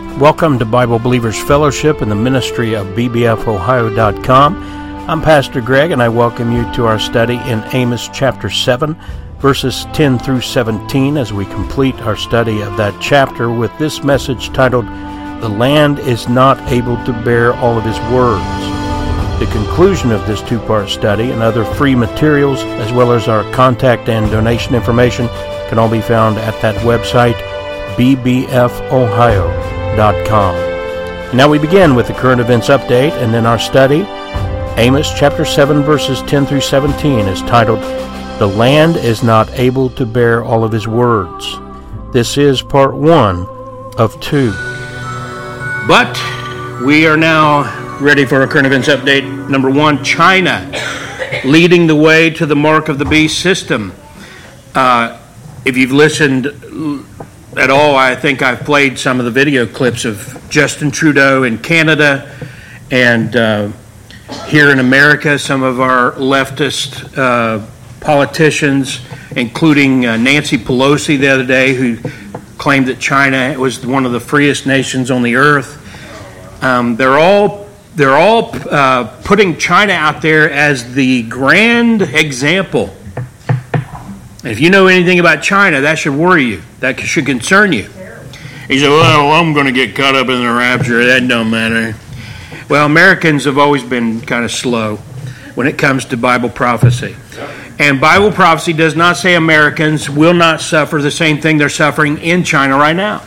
Welcome to Bible Believers Fellowship and the ministry of bbfohio.com. I'm Pastor Greg, and I welcome you to our study in Amos chapter 7, verses 10 through 17, as we complete our study of that chapter with this message titled, "The Land is Not Able to Bear All of His Words." The conclusion of this two-part study and other free materials, as well as our contact and donation information, can all be found at that website, bbfohio.com. Now we begin with the current events update, and in our study, Amos chapter 7 verses 10 through 17 is titled, "The Land is Not Able to Bear All of His Words." This is part 1 of 2. But we are now ready for our current events update. Number 1, China leading the way to the Mark of the Beast system. If you've listened at all, I think I've played some of the video clips of Justin Trudeau in Canada, and here in America, some of our leftist politicians, including Nancy Pelosi the other day, who claimed that China was one of the freest nations on the earth. They're all putting China out there as the grand example. If you know anything about China, that should worry you. That should concern you. He said, well, I'm going to get caught up in the rapture. That don't matter. Well, Americans have always been kind of slow when it comes to Bible prophecy. And Bible prophecy does not say Americans will not suffer the same thing they're suffering in China right now.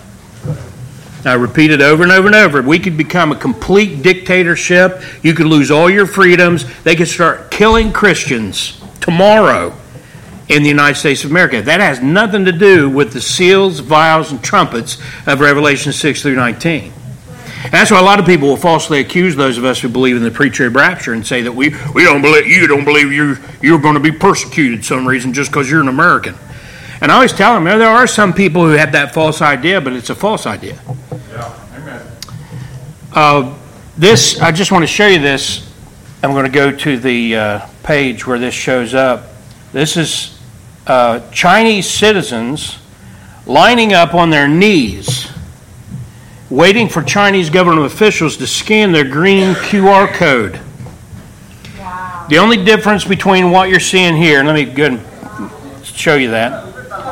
I repeat it over and over and over. We could become a complete dictatorship. You could lose all your freedoms. They could start killing Christians tomorrow in the United States of America. That has nothing to do with the seals, vials, and trumpets of Revelation 6 through 19. And that's why a lot of people will falsely accuse those of us who believe in the pre-trib rapture and say that we don't believe you're going to be persecuted for some reason just because you're an American. And I always tell them, there are some people who have that false idea, but it's a false idea. Yeah, amen. I just want to show you this. I'm going to go to the page where this shows up. This is Chinese citizens lining up on their knees, waiting for Chinese government officials to scan their green QR code. Wow. The only difference between what you're seeing here, and let me go and show you that.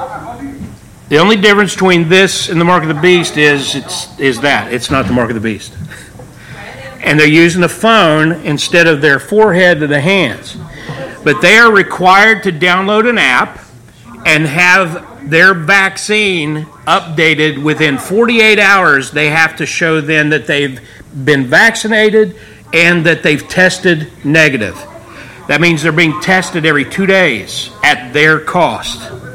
The only difference between this and the Mark of the Beast is that. It's not the Mark of the Beast. And they're using a phone instead of their forehead to the hands. But they are required to download an app and have their vaccine updated within 48 hours. They have to show then that they've been vaccinated and that they've tested negative. That means they're being tested every 2 days at their cost.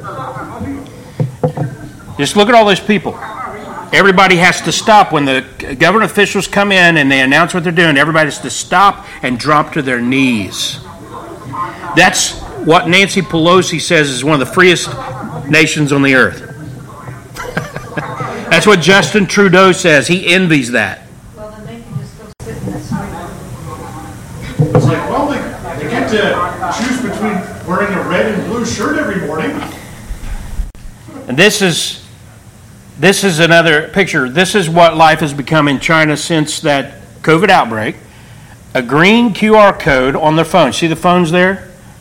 Just look at all those people. Everybody has to stop. When the government officials come in and they announce what they're doing, everybody has to stop and drop to their knees. That's what Nancy Pelosi says is one of the freest nations on the earth. That's what Justin Trudeau says. He envies that. Well, then they can just go sit in this room. It's like, well, they get to choose between wearing a red and blue shirt every morning. And this is another picture. This is what life has become in China since that COVID outbreak. A green QR code on their phone. See the phones there?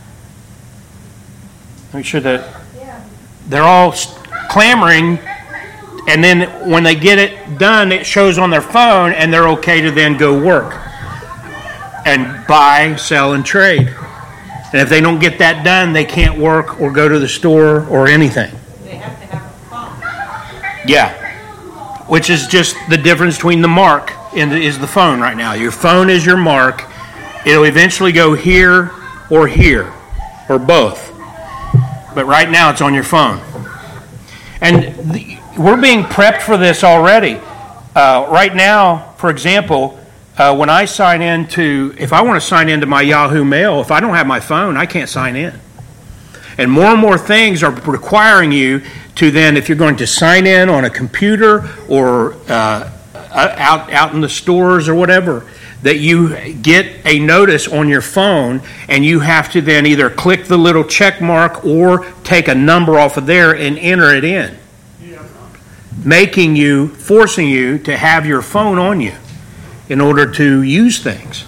Make sure that they're all clamoring, and then when they get it done, it shows on their phone, and they're okay to then go work and buy, sell, and trade. And if they don't get that done, they can't work or go to the store or anything. They have to have a phone. Yeah, which is just the difference between the mark is the phone right now. Your phone is your mark. It'll eventually go here or both. But right now it's on your phone. And we're being prepped for this already. Right now, for example, when I if I want to sign into my Yahoo Mail, if I don't have my phone, I can't sign in. And more things are requiring you to then, if you're going to sign in on a computer or out in the stores or whatever, that you get a notice on your phone, and you have to then either click the little check mark or take a number off of there and enter it in. forcing you to have your phone on you in order to use things.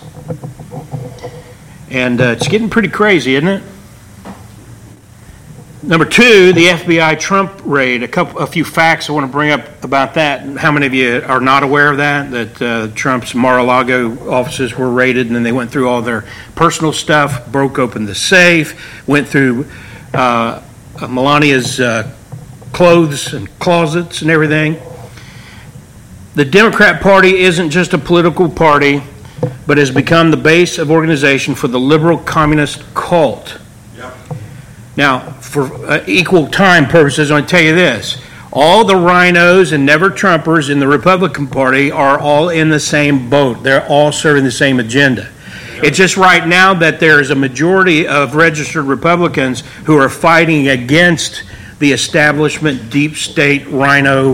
And it's getting pretty crazy, isn't it? Number two, the FBI Trump raid. A few facts I want to bring up about that. How many of you are not aware of that? That Trump's Mar-a-Lago offices were raided, and then they went through all their personal stuff, broke open the safe, went through Melania's clothes and closets and everything. The Democrat Party isn't just a political party, but has become the base of organization for the liberal communist cult. Yep. Now, for equal time purposes, I want to tell you this. All the rhinos and never-Trumpers in the Republican Party are all in the same boat. They're all serving the same agenda. Yep. It's just right now that there's a majority of registered Republicans who are fighting against the establishment, deep state, rhino,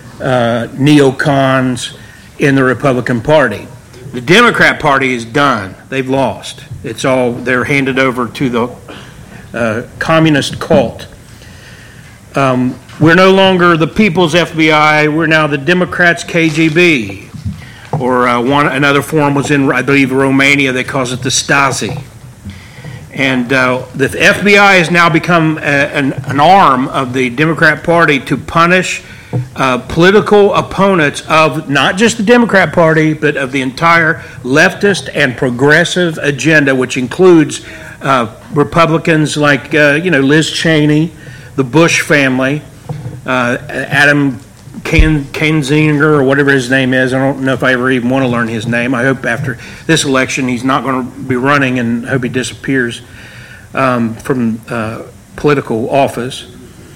neocons in the Republican Party. The Democrat Party is done. They've lost. They're handed over to the communist cult. We're no longer the People's FBI. We're now the Democrats' KGB. Or another form was in, I believe, Romania. They call it the Stasi. And the FBI has now become an arm of the Democrat Party to punish political opponents of not just the Democrat Party, but of the entire leftist and progressive agenda, which includes Republicans like Liz Cheney, the Bush family, Adam Kinzinger, or whatever his name is. I don't know if I ever even want to learn his name. I hope after this election he's not going to be running, and hope he disappears from political office.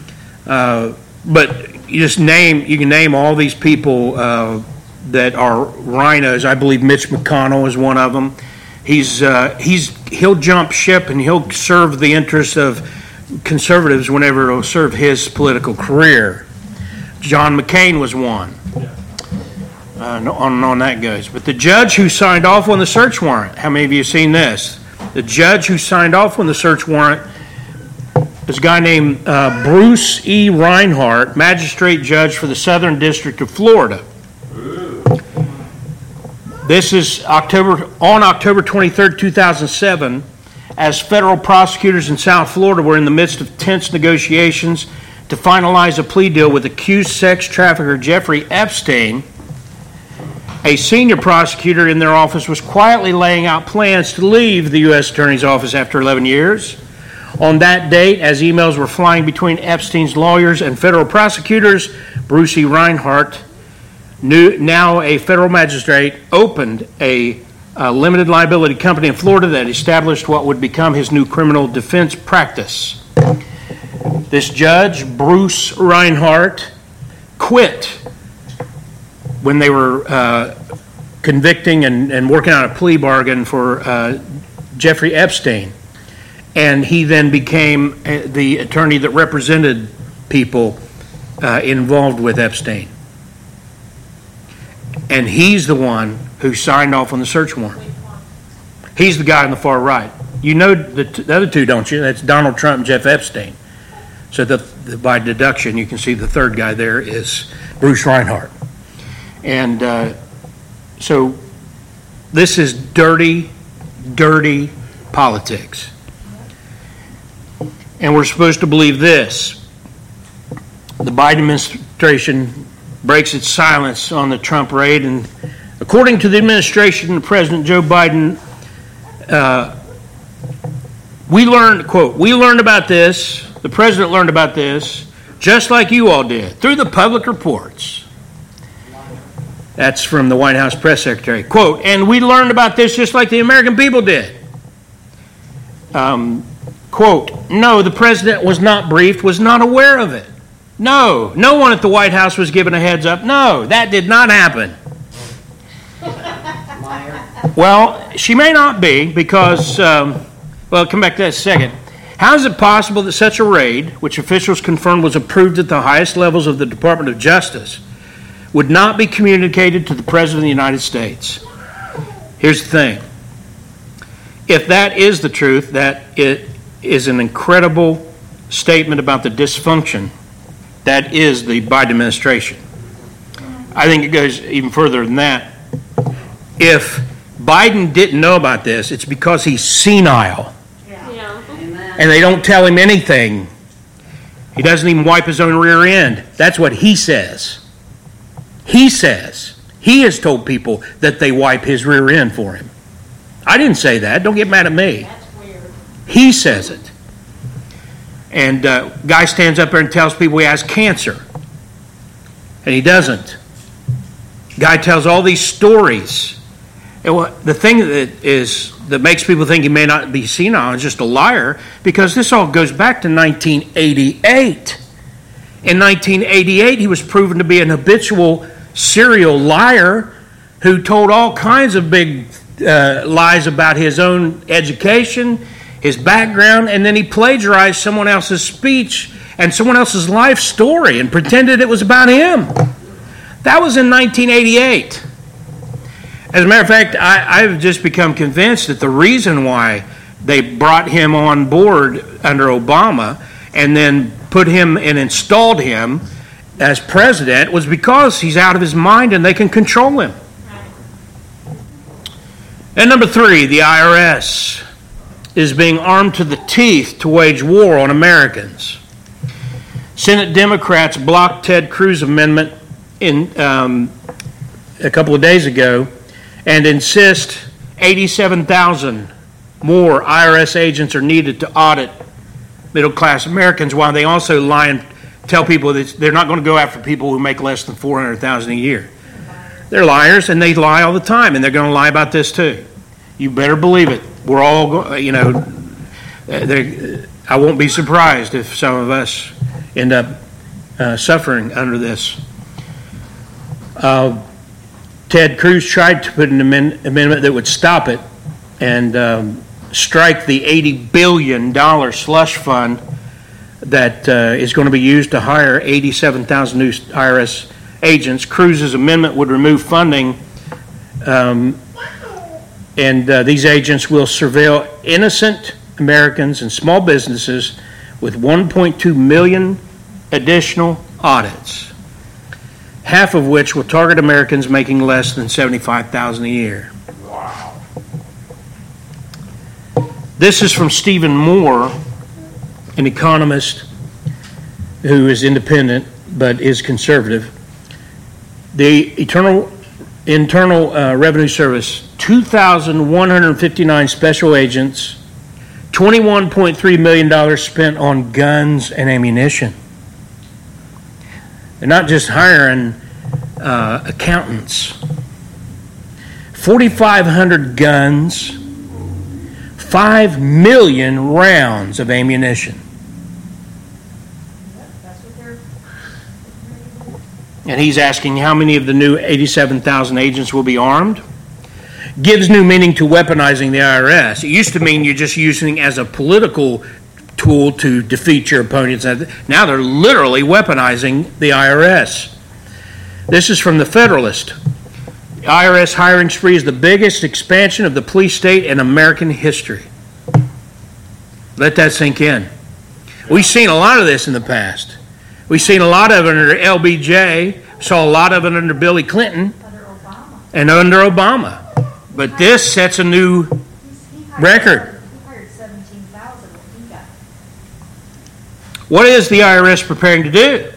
But you can name all these people that are rhinos. I believe Mitch McConnell is one of them. He'll jump ship and he'll serve the interests of conservatives whenever it'll serve his political career. John McCain was one. On and on that goes. But the judge who signed off on the search warrant, how many of you have seen this? The judge who signed off on the search warrant is a guy named Bruce E. Reinhart, magistrate judge for the Southern District of Florida. This is on October 23rd, 2007, as federal prosecutors in South Florida were in the midst of tense negotiations to finalize a plea deal with accused sex trafficker Jeffrey Epstein. A senior prosecutor in their office was quietly laying out plans to leave the U.S. Attorney's Office after 11 years. On that date, as emails were flying between Epstein's lawyers and federal prosecutors, Bruce E. Reinhart, now a federal magistrate, opened a limited liability company in Florida that established what would become his new criminal defense practice. This judge, Bruce Reinhart, quit when they were convicting and working out a plea bargain for Jeffrey Epstein. And he then became the attorney that represented people involved with Epstein. And he's the one who signed off on the search warrant. He's the guy on the far right. You know the other two, don't you? That's Donald Trump and Jeff Epstein. So by deduction, you can see the third guy there is Bruce Reinhart. And so this is dirty, dirty politics. And we're supposed to believe this. The Biden administration breaks its silence on the Trump raid, and according to the administration, President Joe Biden, we learned about this, the president learned about this, just like you all did, through the public reports. That's from the White House press secretary. Quote, and we learned about this just like the American people did. Quote, no, the president was not briefed, was not aware of it. No one at the White House was given a heads up. No, that did not happen. Well, she may not be because, come back to that in a second. How is it possible that such a raid, which officials confirmed was approved at the highest levels of the Department of Justice, would not be communicated to the President of the United States? Here's the thing. If that is the truth, that it is an incredible statement about the dysfunction that is the Biden administration. I think it goes even further than that. If Biden didn't know about this, it's because he's senile. Yeah. And they don't tell him anything. He doesn't even wipe his own rear end. That's what he says. He says. He has told people that they wipe his rear end for him. I didn't say that. Don't get mad at me. That's weird. He says it. And guy stands up there and tells people he has cancer. And he doesn't. Guy tells all these stories. And the thing that makes people think he may not be senile is just a liar, because this all goes back to 1988. In 1988, he was proven to be an habitual serial liar who told all kinds of big lies about his own education, his background, and then he plagiarized someone else's speech and someone else's life story and pretended it was about him. That was in 1988. As a matter of fact, I've just become convinced that the reason why they brought him on board under Obama and then put him and installed him as president was because he's out of his mind and they can control him. And number 3, the IRS is being armed to the teeth to wage war on Americans. Senate Democrats blocked Ted Cruz amendment in a couple of days ago and insist 87,000 more IRS agents are needed to audit middle-class Americans, while they also lie and tell people that they're not going to go after people who make less than $400,000 a year. They're liars, and they lie all the time, and they're going to lie about this too. You better believe it. We're all, I won't be surprised if some of us end up suffering under this. Ted Cruz tried to put an amendment that would stop it and strike the $80 billion slush fund that is going to be used to hire 87,000 new IRS agents. Cruz's amendment would remove funding, and these agents will surveil innocent Americans and small businesses with 1.2 million additional audits, half of which will target Americans making less than $75,000 a year. Wow. This is from Stephen Moore, an economist who is independent but is conservative. The Internal Revenue Service, 2,159 special agents, $21.3 million spent on guns and ammunition. They're not just hiring accountants. 4,500 guns, 5 million rounds of ammunition. That's what they're. And he's asking how many of the new 87,000 agents will be armed. Gives new meaning to weaponizing the IRS. It used to mean you're just using it as a political tool to defeat your opponents. Now they're literally weaponizing the IRS. This is from the Federalist. The IRS hiring spree is the biggest expansion of the police state in American history. Let that sink in. We've seen a lot of this in the past. We've seen a lot of it under LBJ, saw a lot of it under Billy Clinton, Under Obama. and under Obama. But this sets a new He record. hired 17,000 when he got. What is the IRS preparing to do?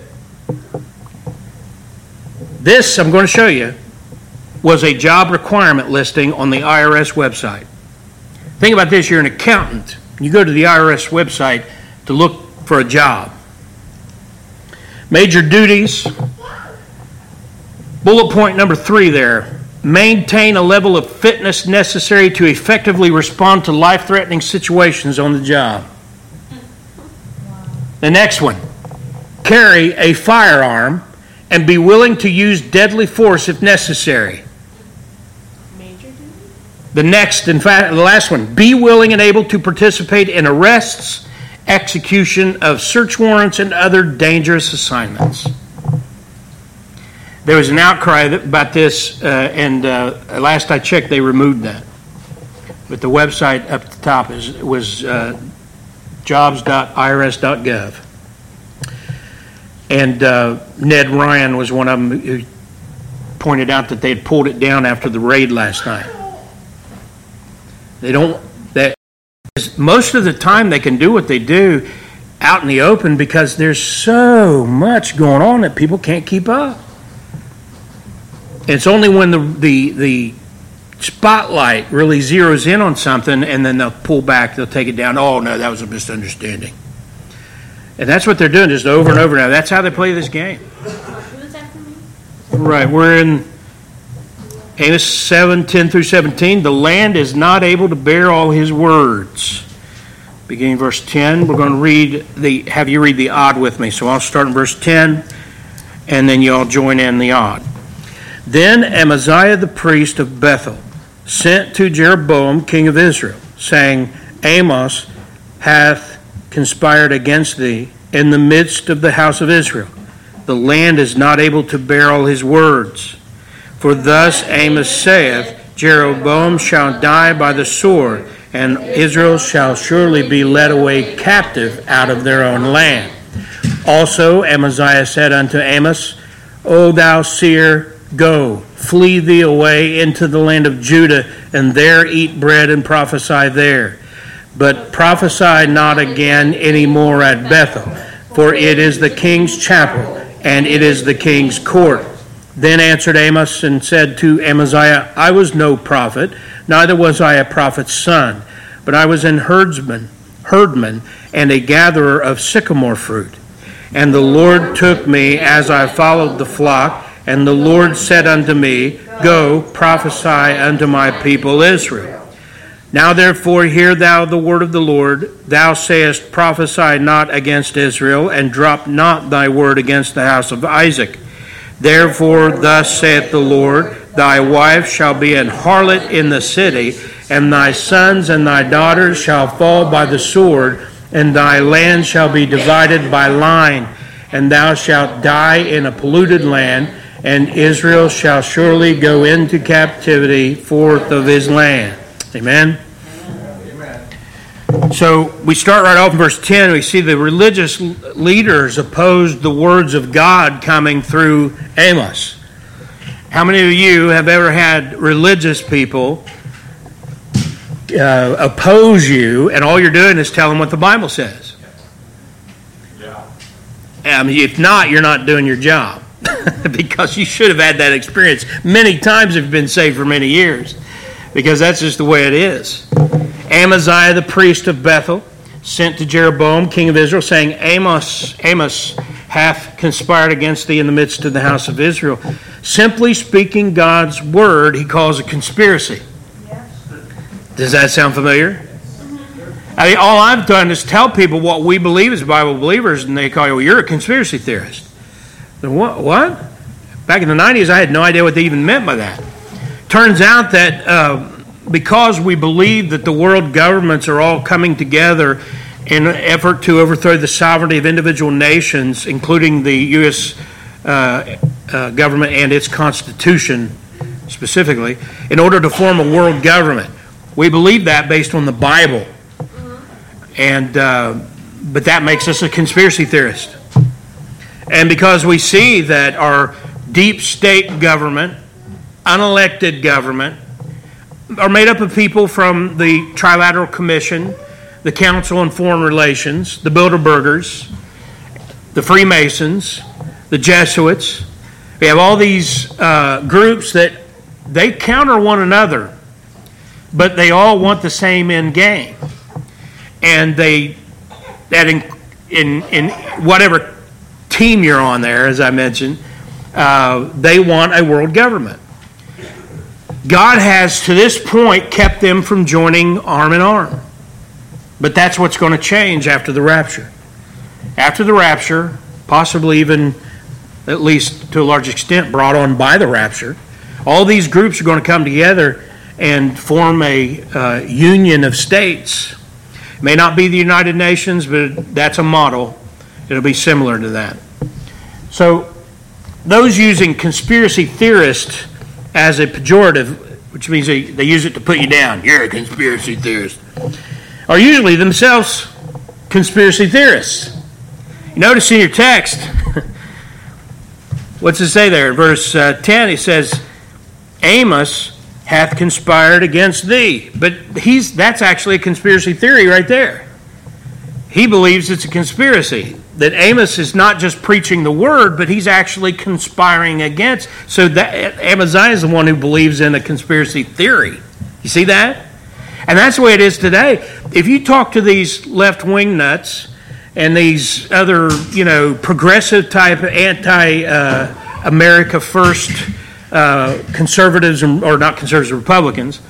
This, I'm going to show you, was a job requirement listing on the IRS website. Think about this. You're an accountant. You go to the IRS website to look for a job. Major duties. Bullet point number 3 there. Maintain a level of fitness necessary to effectively respond to life-threatening situations on the job. The next one. Carry a firearm and be willing to use deadly force if necessary. Major duty? The next, in fact, the last one. Be willing and able to participate in arrests, execution of search warrants, and other dangerous assignments. There was an outcry about this, and last I checked, they removed that. But the website up at the top was jobs.irs.gov. And Ned Ryan was one of them who pointed out that they had pulled it down after the raid last night. Most of the time they can do what they do out in the open because there's so much going on that people can't keep up. It's only when the spotlight really zeroes in on something and then they'll pull back, they'll take it down. Oh, no, that was a misunderstanding. And that's what they're doing just over and over now. That's how they play this game. Who's after me? Right, we're in Amos 7, 10 through 17. The land is not able to bear all his words. Beginning verse 10, we're going to have you read the odd with me. So I'll start in verse 10, and then you all join in the odd. Then Amaziah the priest of Bethel sent to Jeroboam king of Israel, saying, Amos hath conspired against thee in the midst of the house of Israel. The land is not able to bear all his words. For thus Amos saith, Jeroboam shall die by the sword, and Israel shall surely be led away captive out of their own land. Also Amaziah said unto Amos, O thou seer, go, flee thee away into the land of Judah, and there eat bread and prophesy there. But prophesy not again any more at Bethel, for it is the king's chapel, and it is the king's court. Then answered Amos and said to Amaziah, I was no prophet, neither was I a prophet's son, but I was an herdman, and a gatherer of sycamore fruit. And the Lord took me as I followed the flock, and the Lord said unto me, Go, prophesy unto my people Israel. Now therefore hear thou the word of the Lord. Thou sayest, Prophesy not against Israel, and drop not thy word against the house of Isaac. Therefore thus saith the Lord, Thy wife shall be an harlot in the city, and thy sons and thy daughters shall fall by the sword, and thy land shall be divided by line, and thou shalt die in a polluted land, and Israel shall surely go into captivity forth of his land. Amen? So we start right off in verse 10. We see the religious leaders opposed the words of God coming through Amos. How many of you have ever had religious people oppose you, and all you're doing is telling what the Bible says? Yeah. If not, you're not doing your job. Because you should have had that experience many times if you've been saved for many years. Because that's just the way it is. Amaziah the priest of Bethel sent to Jeroboam king of Israel, saying, Amos hath conspired against thee in the midst of the house of Israel. Simply speaking God's word, he calls a conspiracy. Does that sound familiar? I mean, all I've done is tell people what we believe as Bible believers, and they call you, well, you're a conspiracy theorist. What? Back in the 90s, I had no idea what they even meant by that. Turns out that because we believe that the world governments are all coming together in an effort to overthrow the sovereignty of individual nations, including the U.S. Government and its Constitution specifically, in order to form a world government. We believe that based on the Bible. And but that makes us a conspiracy theorist. And because we see that our deep state government, unelected government, are made up of people from the Trilateral Commission, the Council on Foreign Relations, the Bilderbergers, the Freemasons, the Jesuits. We have all these groups that they counter one another, but they all want the same end game. And in whatever team you're on there, as I mentioned, they want a world government. God has, to this point, kept them from joining arm in arm. But that's what's going to change after the rapture. After the rapture, possibly even, at least to a large extent, brought on by the rapture, all these groups are going to come together and form a union of states. It may not be the United Nations, but that's a model. It'll be similar to that. So, those using conspiracy theorist as a pejorative, which means they use it to put you down. You're a conspiracy theorist. Are usually themselves conspiracy theorists. You notice in your text, What's it say there? In verse 10, he says, Amos hath conspired against thee. But that's actually a conspiracy theory right there. He believes it's a conspiracy. That Amos is not just preaching the word, but he's actually conspiring against. So that Amaziah is the one who believes in a conspiracy theory. You see that? And that's the way it is today. If you talk to these left-wing nuts and these other, progressive type anti-America first conservatives, or not conservatives, Republicans,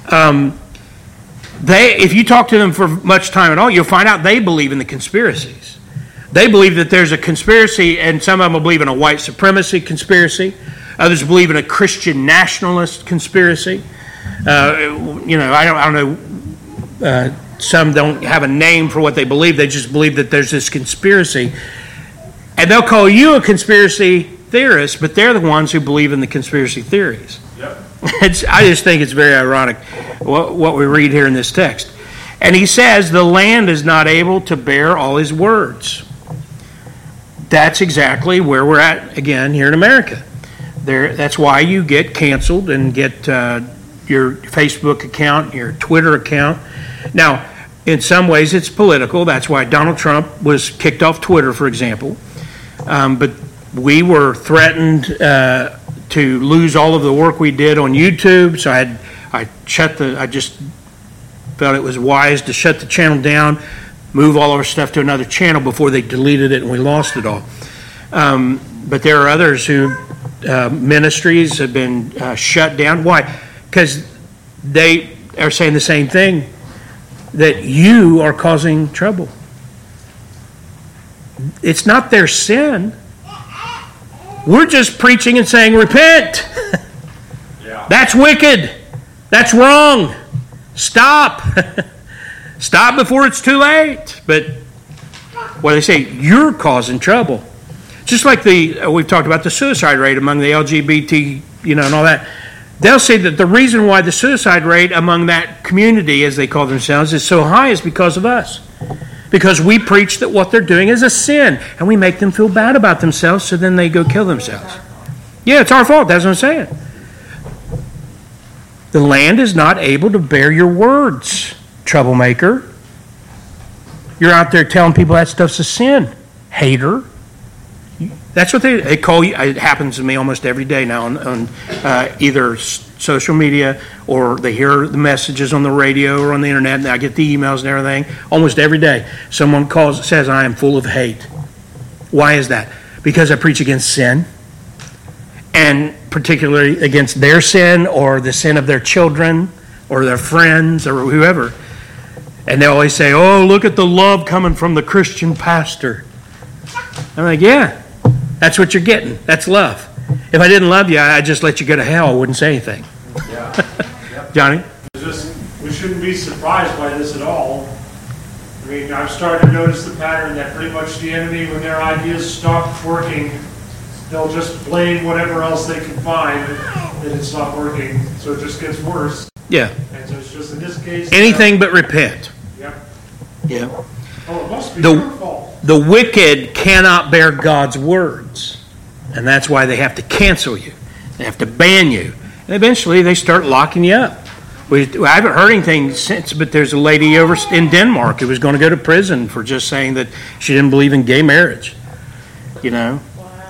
if you talk to them for much time at all, you'll find out they believe in the conspiracies. They believe that there's a conspiracy, and some of them believe in a white supremacy conspiracy. Others believe in a Christian nationalist conspiracy. I don't know. Some don't have a name for what they believe. They just believe that there's this conspiracy. And they'll call you a conspiracy theorist, but they're the ones who believe in the conspiracy theories. Yep. I just think it's very ironic what we read here in this text. And he says, the land is not able to bear all his words. That's exactly where we're at, again, here in America. That's why you get canceled and get your Facebook account, your Twitter account. Now, in some ways it's political. That's why Donald Trump was kicked off Twitter, for example. But we were threatened to lose all of the work we did on YouTube, so I just felt it was wise to shut the channel down, move all of our stuff to another channel before they deleted it and we lost it all. But there are others who ministries have been shut down. Why? Because they are saying the same thing, that you are causing trouble. It's not their sin. We're just preaching and saying, repent. Yeah. That's wicked. That's wrong. Stop. Stop before it's too late. But what they say, you're causing trouble. Just like we've talked about the suicide rate among the LGBT, and all that. They'll say that the reason why the suicide rate among that community, as they call themselves, is so high is because of us. Because we preach that what they're doing is a sin, and we make them feel bad about themselves, so then they go kill themselves. Yeah, it's our fault. That's what I'm saying. The land is not able to bear your words, troublemaker. You're out there telling people that stuff's a sin, hater. That's what they call you. It happens to me almost every day now on either social media, or they hear the messages on the radio or on the internet, and I get the emails and everything. Almost every day, someone says, I am full of hate. Why is that? Because I preach against sin, and particularly against their sin or the sin of their children or their friends or whoever. And they always say, oh, look at the love coming from the Christian pastor. I'm like, yeah. That's what you're getting. That's love. If I didn't love you, I'd just let you go to hell. I wouldn't say anything. Yeah. Yep. Johnny? We shouldn't be surprised by this at all. I mean, I've started to notice the pattern that pretty much the enemy, when their ideas stop working, they'll just blame whatever else they can find that it's not working. So it just gets worse. Yeah. And so it's just in this case... Anything but repent. Yep. Yeah. Oh, it must be your fault. The wicked cannot bear God's words. And that's why they have to cancel you. They have to ban you. And eventually they start locking you up. I haven't heard anything since, but there's a lady over in Denmark who was going to go to prison for just saying that she didn't believe in gay marriage. Wow.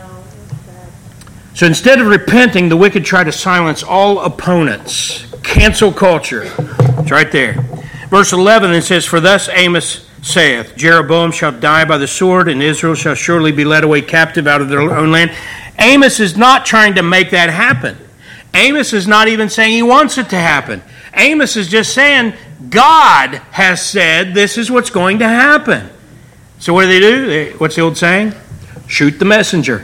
So instead of repenting, the wicked try to silence all opponents. Cancel culture. It's right there. Verse 11, it says, for thus Amos saith, Jeroboam shall die by the sword, and Israel shall surely be led away captive out of their own land. Amos is not trying to make that happen. Amos is not even saying he wants it to happen. Amos is just saying, God has said this is what's going to happen. So what do? What's the old saying? Shoot the messenger.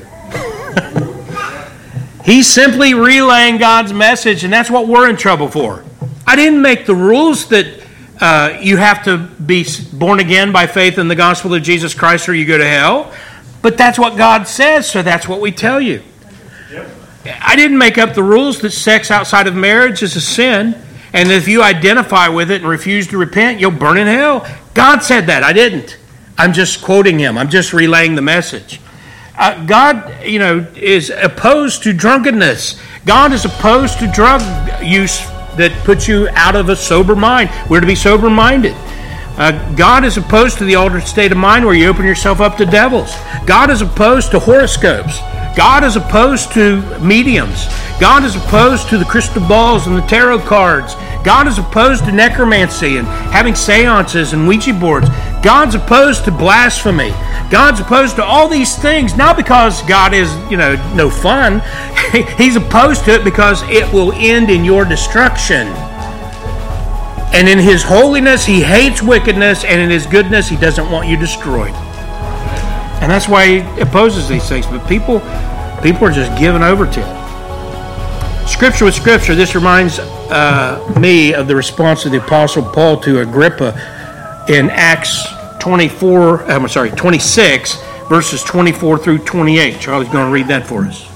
He's simply relaying God's message, and that's what we're in trouble for. I didn't make the rules that you have to be born again by faith in the gospel of Jesus Christ or you go to hell. But that's what God says, so that's what we tell you. Yep. I didn't make up the rules that sex outside of marriage is a sin, and if you identify with it and refuse to repent, you'll burn in hell. God said that. I didn't. I'm just quoting him. I'm just relaying the message. God, is opposed to drunkenness. God is opposed to drug use that puts you out of a sober mind. We're to be sober-minded. God is opposed to the altered state of mind where you open yourself up to devils. God is opposed to horoscopes. God is opposed to mediums. God is opposed to the crystal balls and the tarot cards. God is opposed to necromancy and having seances and Ouija boards. God's opposed to blasphemy. God's opposed to all these things, not because God is, no fun. He's opposed to it because it will end in your destruction. And in His holiness, He hates wickedness, and in His goodness, He doesn't want you destroyed. And that's why He opposes these things. But people are just given over to it. Scripture with Scripture, this reminds me of the response of the Apostle Paul to Agrippa in Acts 26, verses 24 through 28. Charlie's going to read that for us.